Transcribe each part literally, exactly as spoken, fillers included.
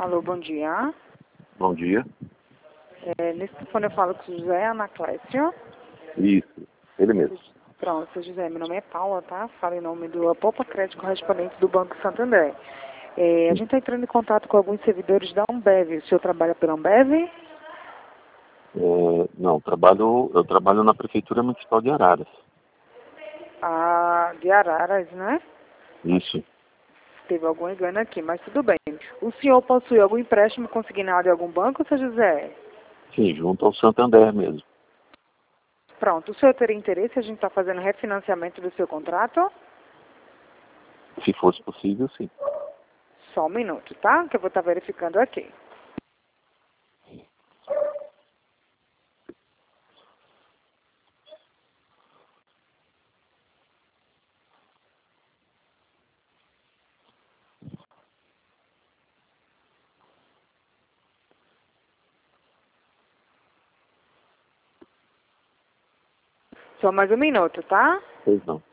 Alô, bom dia. Bom dia. É, nesse telefone eu falo com o José Anaclécio. Isso, ele mesmo. Pronto, seu José, meu nome é Paula, tá? Falo em nome do Poupa Crédito correspondente do Banco Santander. É, a gente está entrando em contato com alguns servidores da Ambev. O senhor trabalha pela Ambev? É, não, trabalho, eu trabalho na Prefeitura Municipal de Araras. Ah, de Araras, né? Isso. Teve algum engano aqui, mas tudo bem. O senhor possui algum empréstimo consignado em algum banco, seu José? Sim, junto ao Santander mesmo. Pronto, o senhor teria interesse? A gente está fazendo refinanciamento do seu contrato? Se fosse possível, sim. Só um minuto, tá? Que eu vou estar verificando aqui. Só mais um minuto, tá? Pois não.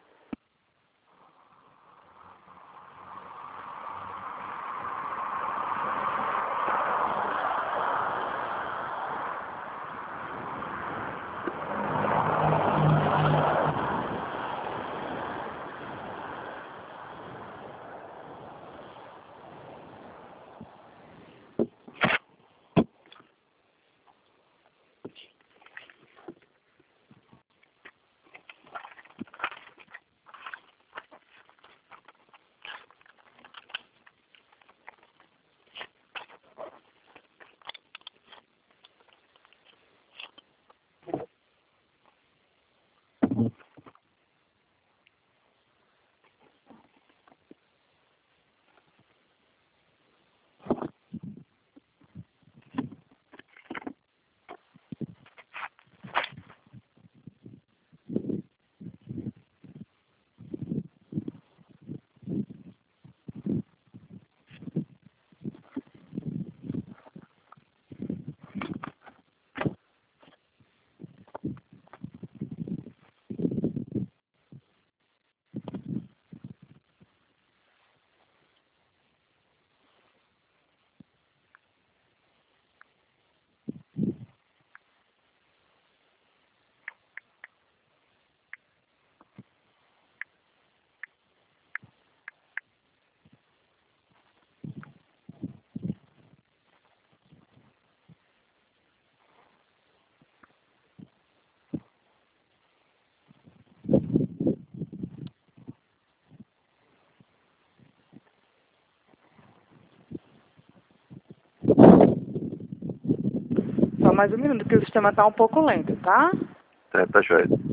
Só mais um minuto, que o sistema está um pouco lento, tá? É, tá joia.